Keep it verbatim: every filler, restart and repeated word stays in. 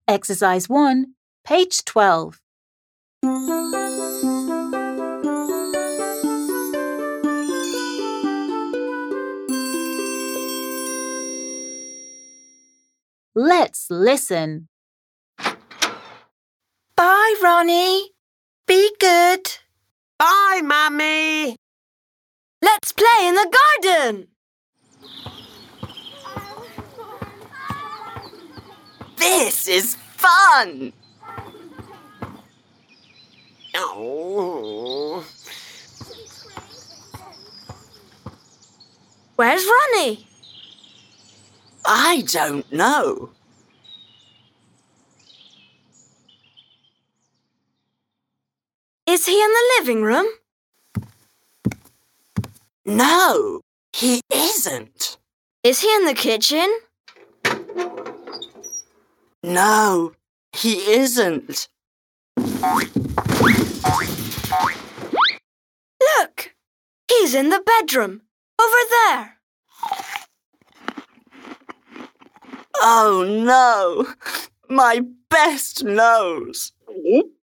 Exercise one, page twelve. Let's listen. Bye, Ronnie. Be good. Bye, Mummy. Let's play in the garden. This is fun. Oh. Where's Ronnie? I don't know. Is he in the living room? No, he isn't. Is he in the kitchen? No, he isn't. Look, he's in the bedroom, over there. Oh no, my best nose.